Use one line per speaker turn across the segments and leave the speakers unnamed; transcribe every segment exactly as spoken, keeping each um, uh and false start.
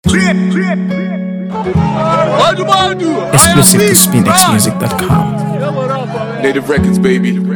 Exclusive to spin x music dot com.
Native Records, baby. Do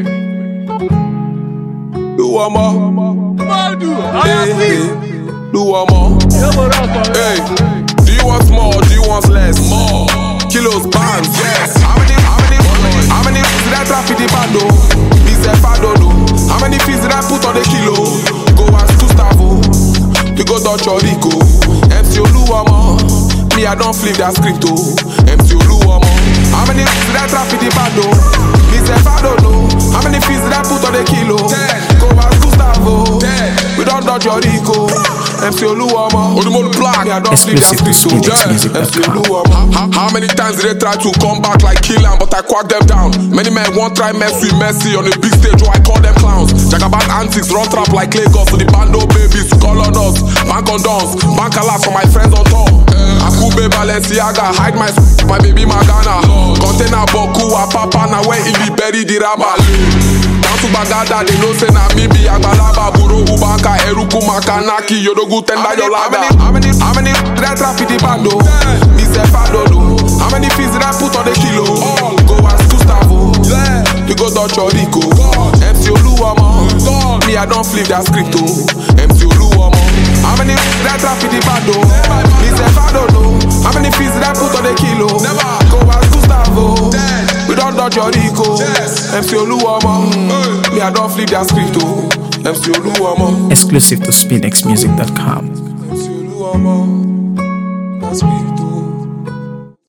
one more. Hey, do one more. Hey, do you want more? Do you want less? More. Kilos, pounds, yes. How many, how many, how many fees did I trap in the bando? Me self, I don't know. How many fees did I put on the kilo? Go ask Gustavo. To go Dutch or Rico. M C Oluwamo. Me, I don't flip that script, oh. M C Oluwamo. How many fees did I trap in the bando? Me self, I don't know. How many fees did I put on the kilo? Ten. Go ask Gustavo. Ten. We don't Dutch or Rico. M C Oluwamo. Oluwamo black. Me, I don't flip that script, oh. M C Oluwamo. How, how many times did they try to come back like kill am, but I quack them down? Many men won't try mess with Messi on the big stage, oh I call them clowns. Jagaban antics, run trap like Lagos, so the bando babies call on us. Bank on dons, bank a lot for my friends on tour. Akube Balenciaga, hide my my baby Magana. Container Boku, Papa, now where in the berry the rabba. Down to Bagada, they know say na me be Agbalaba, Buro Ubanka, Eruku Makanaki, Yodogu Tenda Yolaga. How many, how many did I trap in the bando? Me self I don't know. How many fees did I put on the kilo? All go ask Gustavo. To go Dutch or Rico. M C Oluwamo. Me I don't flip that script, oh. M C Oluwamo. How many fees did I trap in the bando? Me self I don't know. How many fees did I put on the kilo? Go ask Gustavo. We don't Dutch or Rico. M C Oluwamo. Me I don't flip that script, oh. M C Oluwamo.
Exclusive to spin x music dot com.
M C Oluwamo. That's me.